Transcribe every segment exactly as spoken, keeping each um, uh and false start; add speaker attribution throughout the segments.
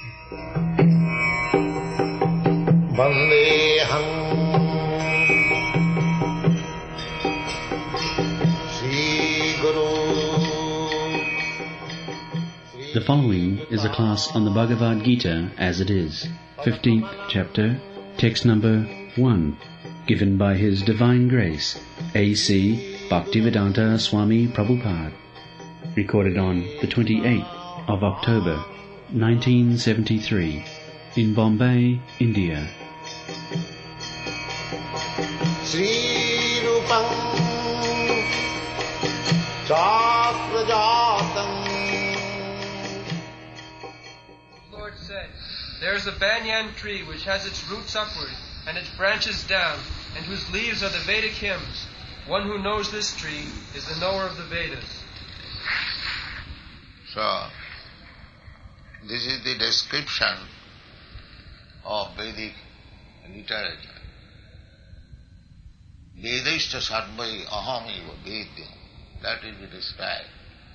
Speaker 1: Vandeham Sri Guru.
Speaker 2: The following is a class on the Bhagavad Gita as it is, fifteenth chapter, text number one, given by His Divine Grace, A C Bhaktivedanta Swami Prabhupada, recorded on the twenty-eighth of October, nineteen seventy-three, in Bombay, India.
Speaker 1: Sri Rupam Chakrajatam.
Speaker 3: Lord said, "There is a banyan tree which has its roots upward and its branches down, and whose leaves are the Vedic hymns. One who knows this tree is the knower of the Vedas."
Speaker 1: So, this is the description of Vedic literature. Vedaishta sarvai aham eva vedyam. That will be described.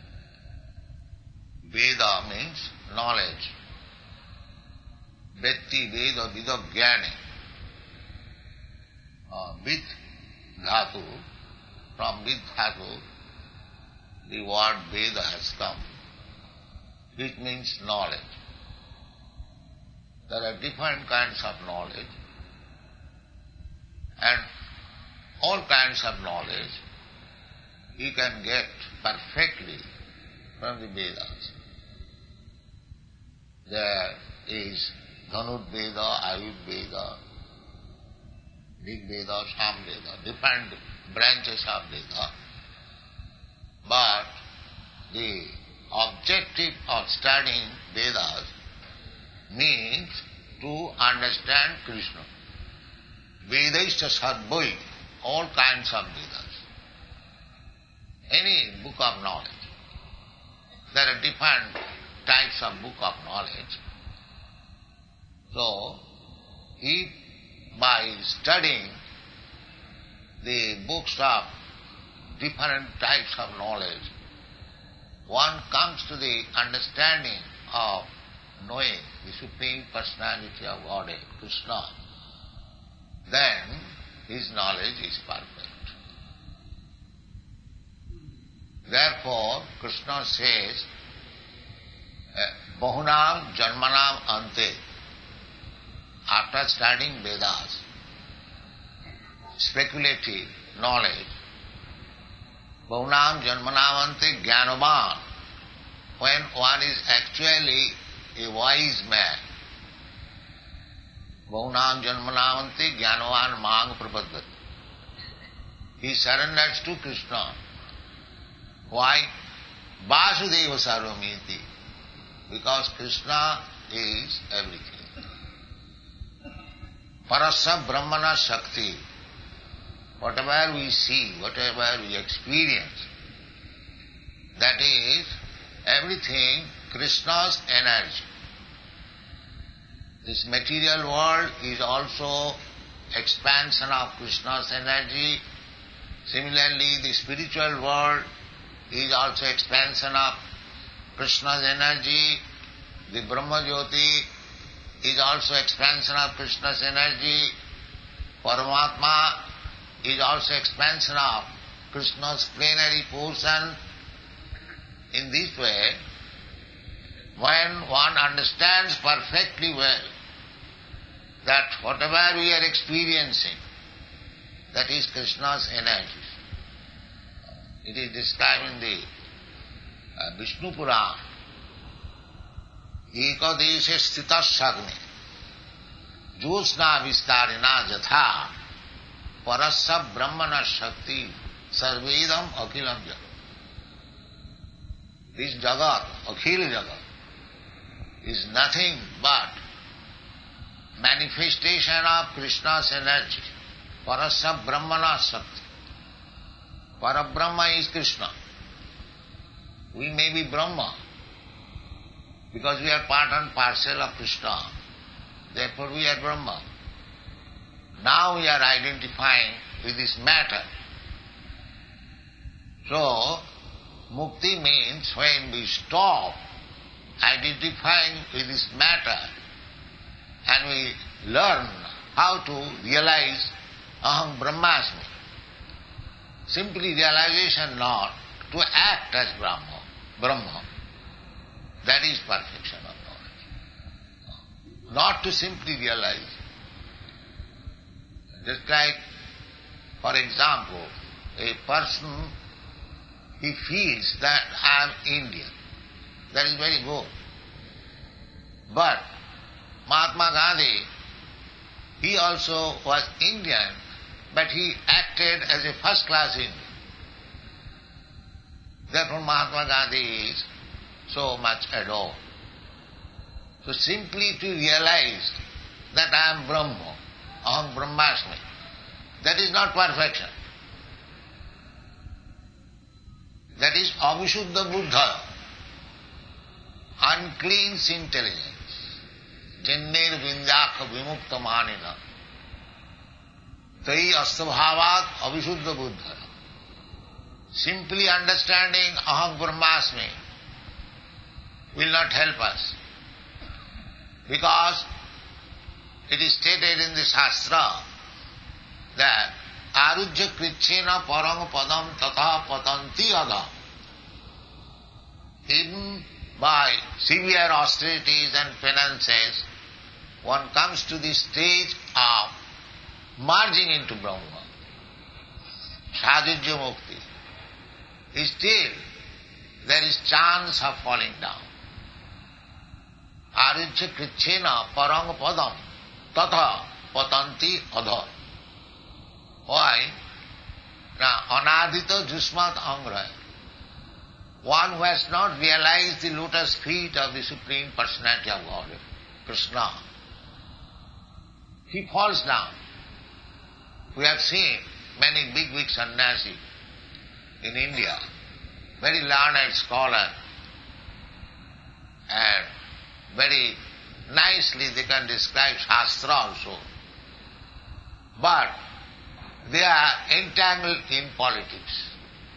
Speaker 1: Veda means knowledge. Vetti Veda Vida Jnani. Uh, Vid Dhatu, from Vid Dhatu, the word Veda has come, which means knowledge. There are different kinds of knowledge, and all kinds of knowledge you can get perfectly from the Vedas. There is Dhanur Veda, Ayur Veda, Rig Veda, Sam Veda, different branches of Veda. But the objective of studying Vedas means to understand Krishna. Vedaishta sarvai, all kinds of Vedas. Any book of knowledge. There are different types of book of knowledge. So, if by studying the books of different types of knowledge, one comes to the understanding of knowing the Supreme Personality of Godhead, Krishna, then his knowledge is perfect. Therefore, Krishna says, Bahunam Janmanam Ante. After studying Vedas, speculative knowledge, Bahunam Janmanam Ante Jnanavan, when one is actually a wise man, Bahunam Janmanam Ante Jnanavan Mang Prapaddati. He surrenders to Krishna. Why? Vasudeva Sarvamiti. Because Krishna is everything. Parasya Brahmana Shakti. Whatever we see, whatever we experience, that is everything Krishna's energy. This material world is also expansion of Krishna's energy. Similarly, the spiritual world is also expansion of Krishna's energy. The Brahma Jyoti is also expansion of Krishna's energy. Paramatma is also expansion of Krishna's plenary portion. In this way, when one understands perfectly well that whatever we are experiencing, that is Krishna's energy. It is described in the uh, Vishnu Purana. Ekadeshe sthitas sagni josna vistarina jatha parasya brahmana shakti sarvedam akhilam jagat. This jagat, akhil jagat, is nothing but manifestation of Krishna's energy. Parasya brahmana shakti. Parabrahma is Krishna. We may be Brahma because we are part and parcel of Krishna. Therefore we are Brahma. Now we are identifying with this matter. So, mukti means when we stop identifying with this matter and we learn how to realize Aham Brahmasmi. Simply realization not to act as Brahma, Brahma. That is perfection of knowledge. Not to simply realize. Just like, for example, a person, he feels that I am Indian. That is very good. But Mahatma Gandhi, he also was Indian, but he acted as a first-class Indian. Therefore Mahatma Gandhi is so much adored. So simply to realize that I am Brahma, Aham Brahmasmi, that is not perfection. That is Avishuddha Buddha, unclean intelligence, Jinnir Vindhyakha Vimukta Manina, Tai Astabhavat Avishuddha Buddha. Simply understanding Aham Brahmasmi will not help us, because it is stated in the Shastra that Arujya Krichena Parang Padam Tatha Patanti Ada. Even by severe austerities and penances, one comes to the stage of merging into Brahma, Sadhujya Mukti. Still, there is chance of falling down. Arujya Krichena Parang Padam Tatha Patanti Adha. Why? Now, Anadita Jusmat Angra, one who has not realized the lotus feet of the Supreme Personality of Godhead, Krishna, he falls down. We have seen many big, big sannyasi in India, very learned scholar, and very nicely they can describe Shastra also. But they are entangled in politics.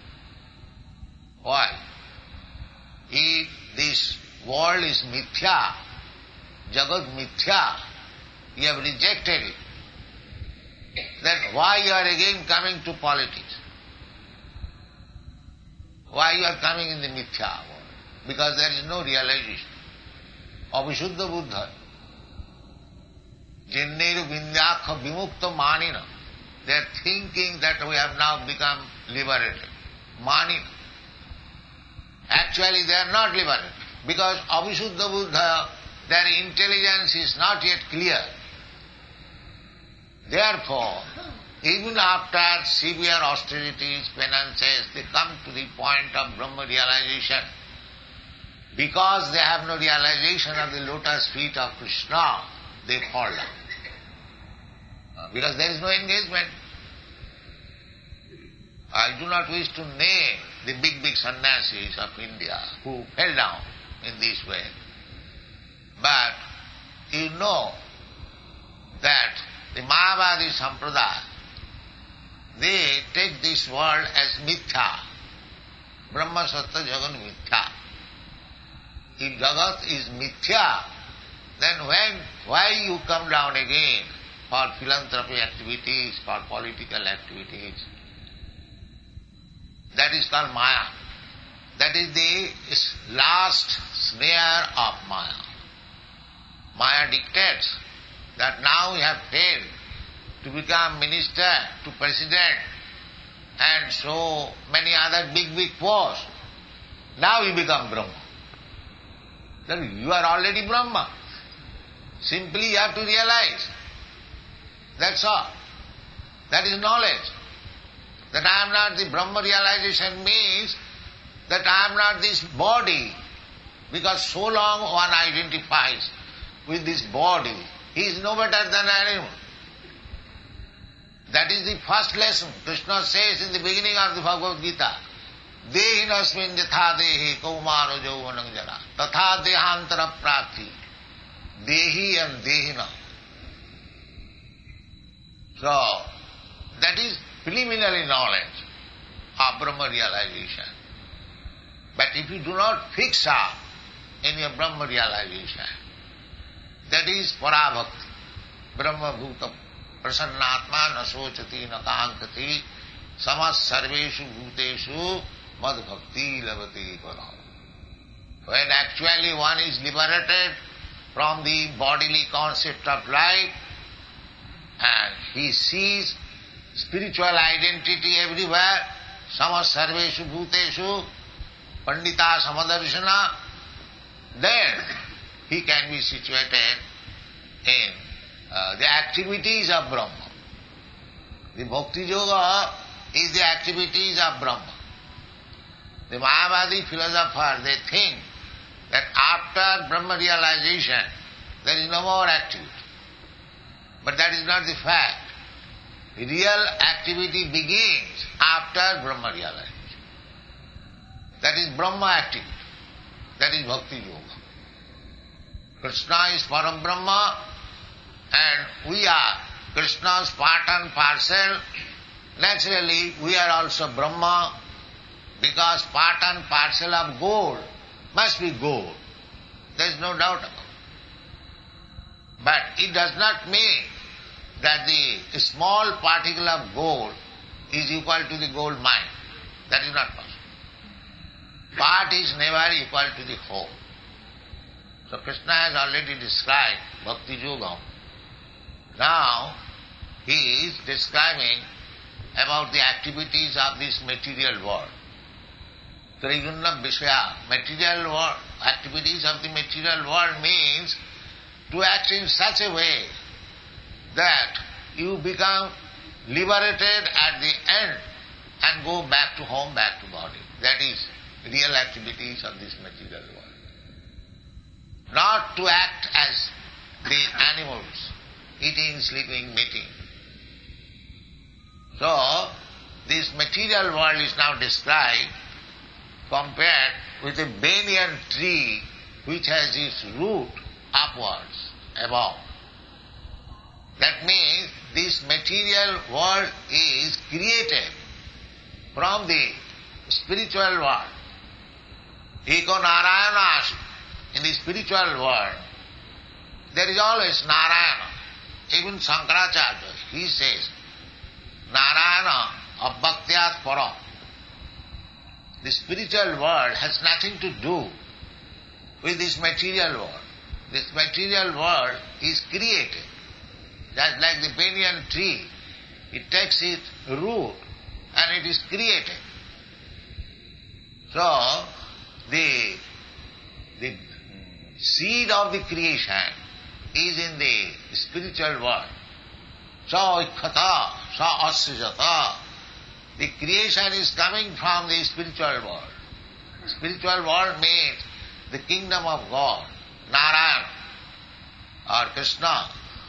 Speaker 1: Why? If this world is mithya, Jagat mithya, you have rejected it, then why you are again coming to politics? Why you are coming in the mithya world? Because there is no realization. Avishuddha Buddha, Jinniru Vindhyakha Vimukta Manina. They are thinking that we have now become liberated. Manina. Actually they are not liberated, because Avishuddha Buddha, their intelligence is not yet clear. Therefore, even after severe austerities, penances, they come to the point of Brahma realization. Because they have no realization of the lotus feet of Krishna, they fall down. Because there is no engagement. I do not wish to name the big, big sannyasis of India who fell down in this way. But you know that the Mayavadi Sampradaya, they take this world as mithya. Brahma Sattva Jagat mithya. If Jagat is mithya, then when, why you come down again for philanthropy activities, for political activities? That is called Maya. That is the last snare of Maya. Maya dictates that now we have failed to become minister, to president, and so many other big, big posts. Now you become Brahma. Then you are already Brahma. Simply you have to realize. That's all. That is knowledge. That I am not the Brahma realization means that I am not this body, because so long one identifies with this body, he is no better than an animal. That is the first lesson. Krishna says in the beginning of the Bhagavad Gita, Dehinasmin yatha dehi kaumaro jauvanam jana tatha dehantara prapti dehi and dehina. So, that is preliminary knowledge of Brahma realization. But if you do not fix up in your Brahma realization. That is parabhakti. Brahma bhuta prasannatma na sochati na kankati samas sarveshu bhuteshu mad bhakti lavati param. When actually one is liberated from the bodily concept of life and he sees spiritual identity everywhere, samas sarveshu bhuteshu pandita samadarshana, then he can be situated in uh, the activities of Brahma. The Bhakti Yoga is the activities of Brahma. The Mayavadi philosophers, they think that after Brahma realization, there is no more activity. But that is not the fact. The real activity begins after Brahma realization. That is Brahma activity. That is Bhakti Yoga. Krishna is Param Brahma and we are Krishna's part and parcel. Naturally, we are also Brahma because part and parcel of gold must be gold. There is no doubt about it. But it does not mean that the small particle of gold is equal to the gold mine. That is not possible. Part is never equal to the whole. So Krishna has already described Bhakti Yoga. Now he is describing about the activities of this material world. Trigunna Vishaya, material world, activities of the material world means to act in such a way that you become liberated at the end and go back to home, back to body. That is real activities of this material world. Not to act as the animals, eating, sleeping, mating. So, this material world is now described compared with a banyan tree which has its root upwards, above. That means this material world is created from the spiritual world. Eko Narayana, in the spiritual world, there is always Narayana. Even Shankaracharya, he says, Narayana abhaktyat param. The spiritual world has nothing to do with this material world. This material world is created. Just like the banyan tree, it takes its root and it is created. So, the, the seed of the creation is in the spiritual world. Sa ikkhata, sa asrijata. The creation is coming from the spiritual world. Spiritual world means the kingdom of God, Narayana or Krishna.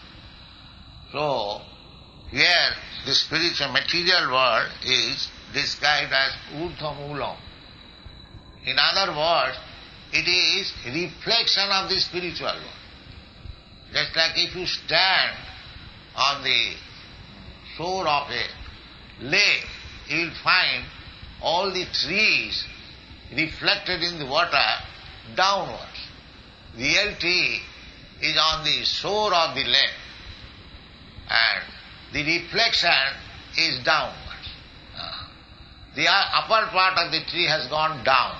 Speaker 1: So, here the spiritual material world is described as urdhva moolam. In other words, it is reflection of the spiritual world. Just like if you stand on the shore of a lake, you will find all the trees reflected in the water downwards. The real tree is on the shore of the lake and the reflection is downwards. The upper part of the tree has gone down.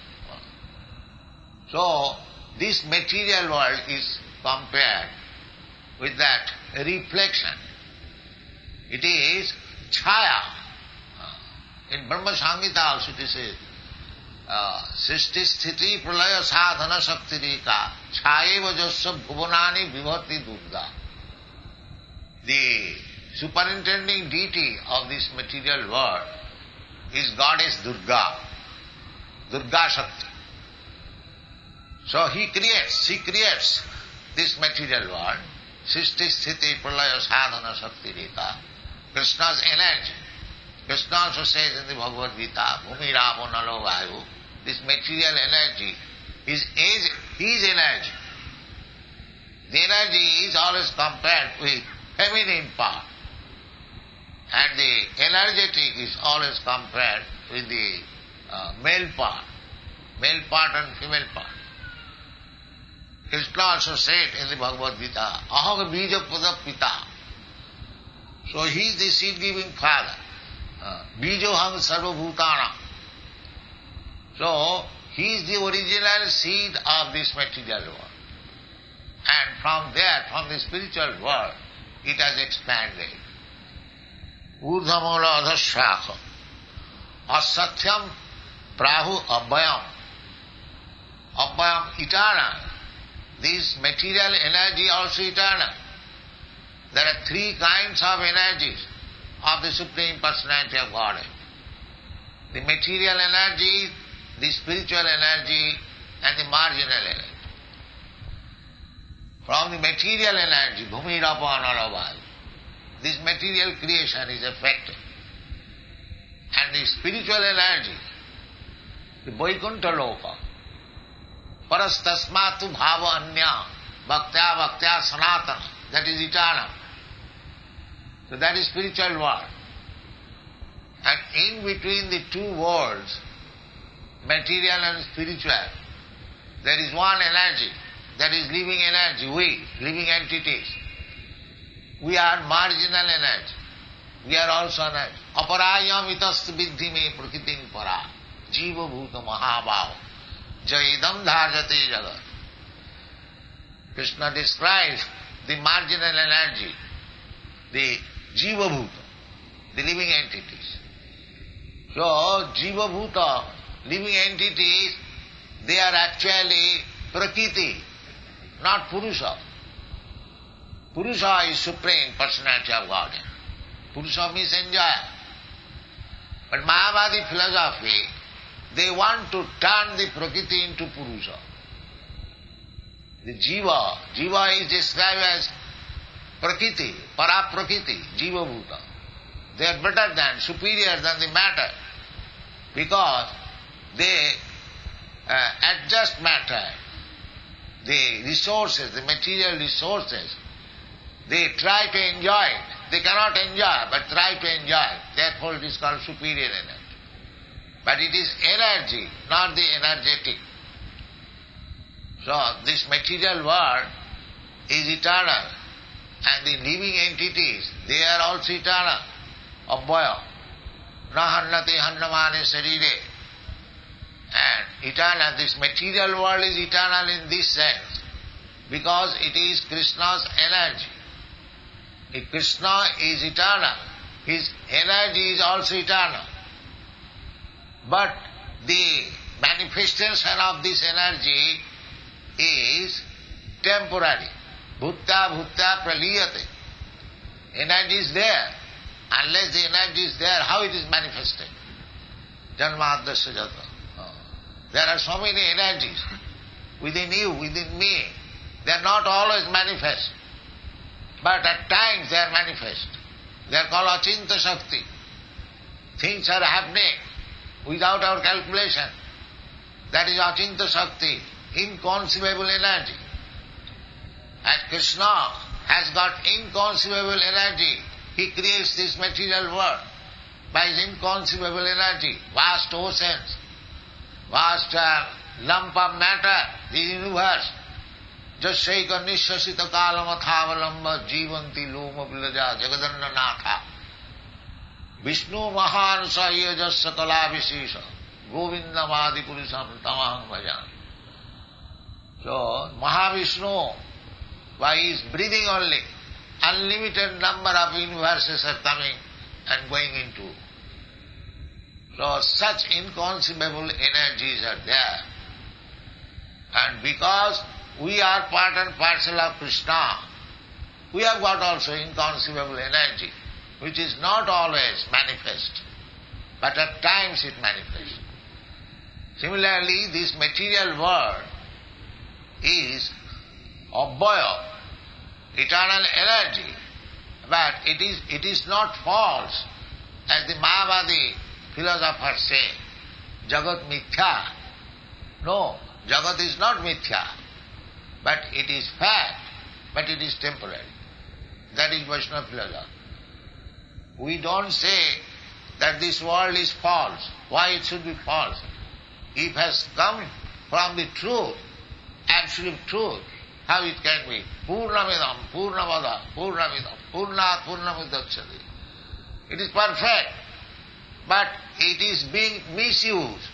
Speaker 1: So, this material world is compared with that reflection. It is chaya. In Brahma Samhita also it is Srishti Sthiti Pralaya Sadhana Shaktirika Chayeva Jasya Bhuvanani Vibhati Durga. The superintending deity of this material world is Goddess Durga, Durga Shakti. So he creates, she creates this material world, Srishti Sthiti Pralaya Sadhana Shaktirika, Krishna's energy. Krishna also says in the Bhagavad Gita, Bhumi Rapo Nalo Vayu, this material energy is his energy. The energy is always compared with feminine part. And the energetic is always compared with the uh, male part, male part and female part. Krishna also said in the Bhagavad Gita, Aham bija pada pita. So he is the seed-giving father. Bijoham sarva bhutana. So he is the original seed of this material world. And from there, from the spiritual world, it has expanded. Urdhamola adhashaka. Asatyam prahu abhayam. Abhayam eternal. This material energy also eternal. There are three kinds of energies of the Supreme Personality of Godhead. The material energy, the spiritual energy, and the marginal energy. From the material energy, Bhumirapan Alavai, this material creation is affected. And the spiritual energy, the Vaikuntha Loka, Parastasmatu Bhava Anya, Bhaktya Bhaktya Sanatana, that is eternal. So that is spiritual world. And in between the two worlds, material and spiritual, there is one energy, that is living energy, we, living entities. We are marginal energy. We are also energy. Aparayam itastu viddhi me prakritim para. Jiva bhuta mahabhava. Jaidam dharjate jagat. Krishna describes the marginal energy, the jiva bhuta, the living entities. So, jiva bhuta, living entities, they are actually prakriti, not Purusha. Purusha is Supreme Personality of Godhead. Purusha means enjoyer. But Mayavadi philosophy, they want to turn the Prakriti into Purusha. The Jiva, Jiva is described as Prakriti, Para-Prakriti, Jiva Bhuta. They are better than, superior than the matter, because they uh, adjust matter, the resources, the material resources. They try to enjoy it. They cannot enjoy, but try to enjoy it. Therefore it is called superior energy. But it is energy, not the energetic. So this material world is eternal. And the living entities, they are also eternal. Abhaya. Na hannate hannamane sarire. And eternal, this material world is eternal in this sense, because it is Krishna's energy. If Krishna is eternal, his energy is also eternal. But the manifestation of this energy is temporary. Bhutta bhutta praliyate. Energy is there. Unless the energy is there, how it is manifested? Janmadasya jata. There are so many energies within you, within me. They are not always manifest. But at times they are manifest. They are called Achinta Shakti. Things are happening without our calculation. That is Achinta Shakti, inconceivable energy. As Krishna has got inconceivable energy, he creates this material world by his inconceivable energy, vast oceans, vast uh, lump of matter, the universe. Jasyaika nishasita kalamathavalamba jivanti loma vilaja jagadanna natha. Vishnu mahan sahya jasya kala visesha govinda vadi purusam tamaham bhajan. So, Mahavishnu, by his breathing only, unlimited number of universes are coming and going into. So, such inconceivable energies are there. And because we are part and parcel of Krishna, we have got also inconceivable energy, which is not always manifest, but at times it manifests. Similarly, this material world is abhaya, eternal energy, but it is it is not false, as the Mayavadi philosophers say, Jagat mithya. No, Jagat is not mithya, but it is fact, but it is temporary. That is Vaishnava philosophy. We don't say that this world is false. Why it should be false? If it has come from the truth, absolute truth, How it can be? Purnamidam, Purnamada, Purnamidam, Purnat, Purnamidacchati. It is perfect, but it is being misused.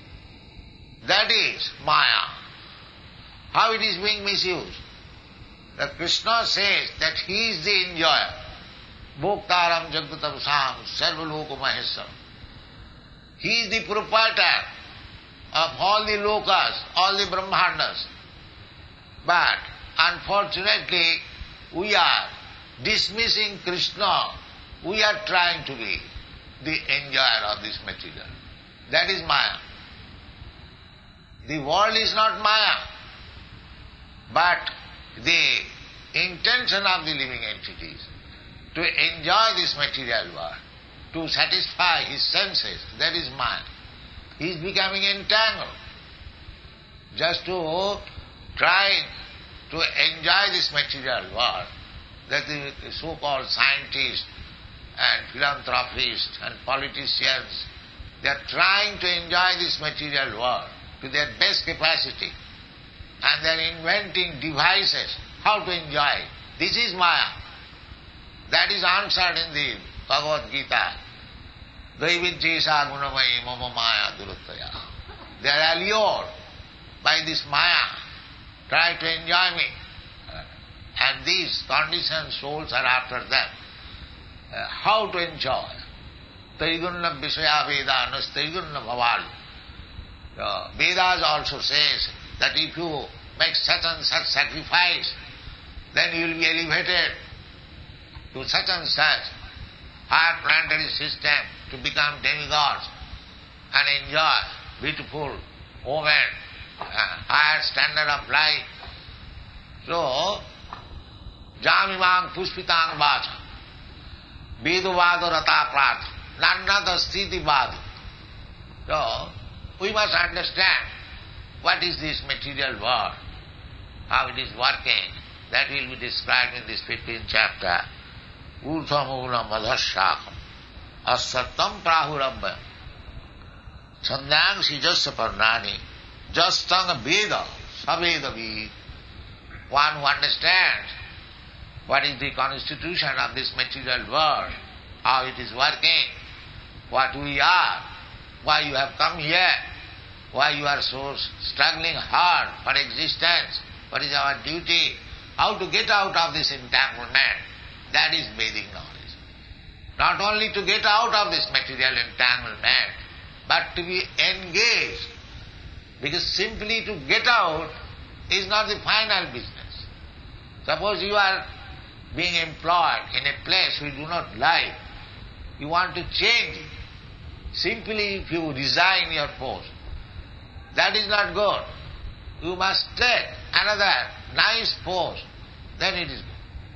Speaker 1: That is Maya. How it is being misused? That Krishna says that he is the enjoyer. Bhoktaram Jagdatam Sam Sarvaloka Mahesam. He is the proprietor of all the lokas, all the brahmandas. But unfortunately, we are dismissing Krishna. We are trying to be the enjoyer of this material. That is Maya. The world is not Maya, but the intention of the living entities to enjoy this material world, to satisfy his senses, that is Maya. He is becoming entangled. Just to try to enjoy this material world, that the so-called scientists and philanthropists and politicians, they are trying to enjoy this material world to their best capacity, and they are inventing devices how to enjoy it. This is Maya. That is answered in the Bhagavad Gita. Daivinchesa gunamayi mama maya duruttaya. They are allured by this Maya, try to enjoy me. And these conditioned souls are after them. Uh, how to enjoy? Trigunna Vishaya Veda Nastrigunna Bhavali. Uh, Vedas also says that if you make such and such sacrifice, then you will be elevated to such and such higher planetary system to become demigods and enjoy beautiful women, uh, higher standard of life. So, Jamimang Puspitang Vacha, Veduvado Rata Prata, Nannata Sthiti Vadu. So, we must understand what is this material world, how it is working. That will be described in this fifteenth chapter. Urthamula madhashakam asattam prahurambha chandang sijasya parnani jastang veda savedavi. One who understands what is the constitution of this material world, how it is working, what we are, why you have come here, why you are so struggling hard for existence, what is our duty, how to get out of this entanglement. That is Vedic knowledge. Not only to get out of this material entanglement, but to be engaged. Because simply to get out is not the final business. Suppose you are being employed in a place you do not like, you want to change it. Simply if you resign your post, that is not good. You must take another nice post, then it is good.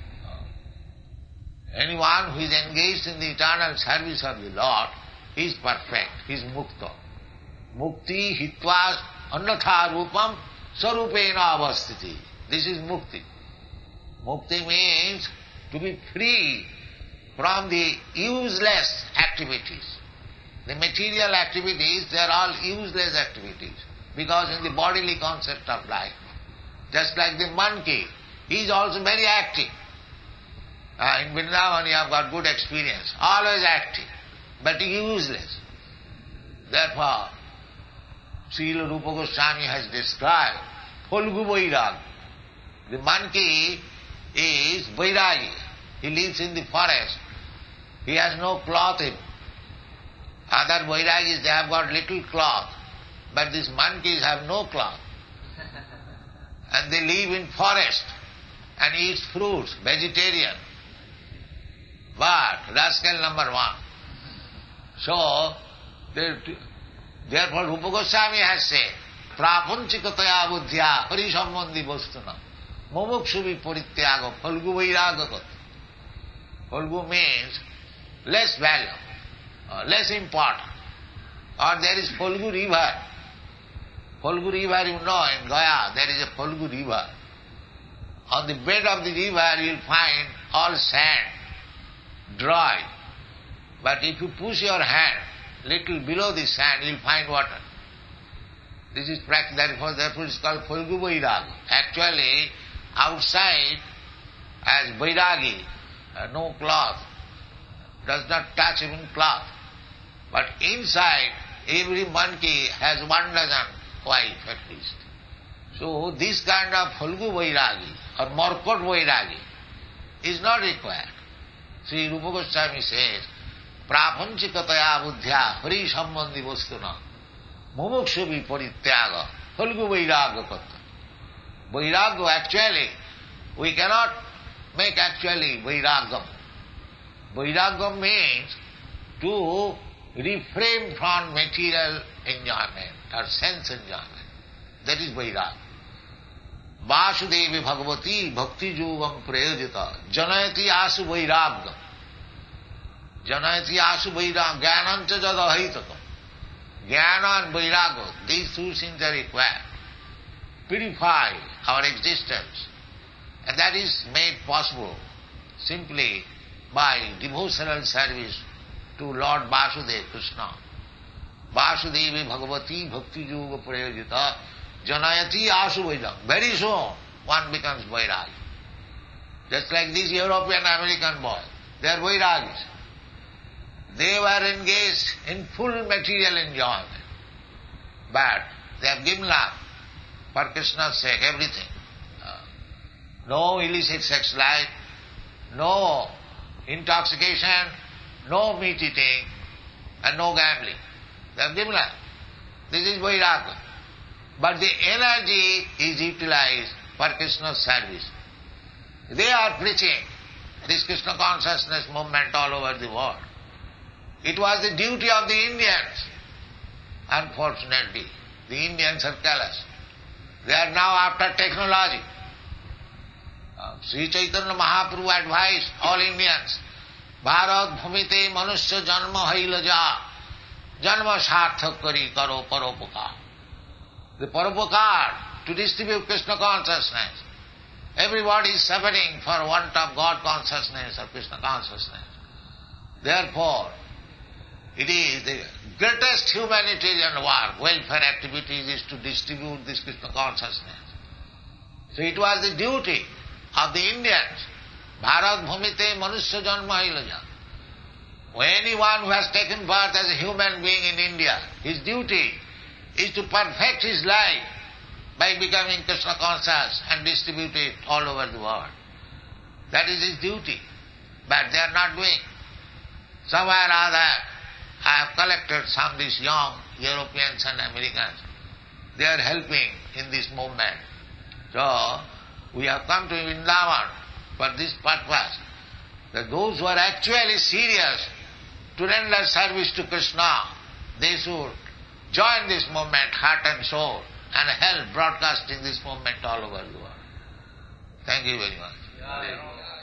Speaker 1: Anyone who is engaged in the eternal service of the Lord is perfect, he is mukta. Mukti hitva annatha rupam sarupena avasthiti. This is mukti. Mukti means to be free from the useless activities. The material activities, they are all useless activities because in the bodily concept of life. Just like the monkey, he is also very active. Uh, in Vrindavan you have got good experience, always active, but useless. Therefore, Srila Rupa Goswami has described Phalgu Vairag. The monkey is Vairagi. He lives in the forest. He has no cloth in. Other Vairagis, they have got little cloth, but these monkeys have no cloth. And they live in forest and eat fruits, vegetarian. But rascal number one. So, therefore Rupa Goswami has said, Prapunchikataya buddhya parisambandhi vastuna mumuksuvi parityaga phalgu vairagagat. Phalgu means less value, uh, less important. Or there is Phalgu river. Phalgu river, you know, in Gaya there is a Phalgu river. On the bed of the river you will find all sand, dry. But if you push your hand little below the sand, you will find water. This is practice, therefore, therefore it is called Phalgu Vairag. Actually, outside as Vairagi, uh, no cloth, does not touch even cloth. But inside, every monkey has one dozen wife at least. So this kind of Phalgu Vairagi or Markot Vairagi is not required. Sri Rupa Goswami says, Prapanchikataya buddhya hari sambandhi vastuna mumukshu viparityaga Phalgu Vairaga kata. Vairagya actually, we cannot make actually Vairagam. Vairagam means to refrain from material enjoyment or sense enjoyment. That is Vairagya. Vasudevi Bhagavati Bhakti Yogam Prayojita Janayati Asu Vairagam. Janayati Asu Vairagam Jnananta Jadahitakam. Jnana and Vairagya, these two things are required. Purify our existence. And that is made possible simply by devotional service to Lord Vasudeva Krishna. Vasudevi Bhagavati Bhakti Yoga Prayojita Janayati Asu Vairagam. Very soon one becomes Vairagi. Just like these European American boys, they are Vairagis. They were engaged in full material enjoyment. But they have given up for Krishna's sake everything. Uh, no illicit sex life, no intoxication, no meat eating, and no gambling. They have given up. This is Vairagya. But the energy is utilized for Krishna's service. They are preaching this Krishna consciousness movement all over the world. It was the duty of the Indians. Unfortunately, the Indians are callous. They are now after technology. Uh, Sri Chaitanya Mahaprabhu advised all Indians, Bharat bhumite manusya janma haila ja, janma sarthak kari karo paropakar. The paropakar, to distribute Krishna consciousness. Everybody is suffering for want of God consciousness or Krishna consciousness. Therefore, it is the greatest humanitarian work, welfare activities, is to distribute this Krishna consciousness. So it was the duty of the Indians. Bharat bhumite manusya janma ilaja. Anyone who has taken birth as a human being in India, his duty is to perfect his life by becoming Krishna conscious and distribute it all over the world. That is his duty. But they are not doing. Somewhere or other, I have collected some of these young Europeans and Americans. They are helping in this movement. So, we have come to Vrindavan for this purpose, that those who are actually serious to render service to Krishna, they should join this movement heart and soul and help broadcasting this movement all over the world. Thank you very much.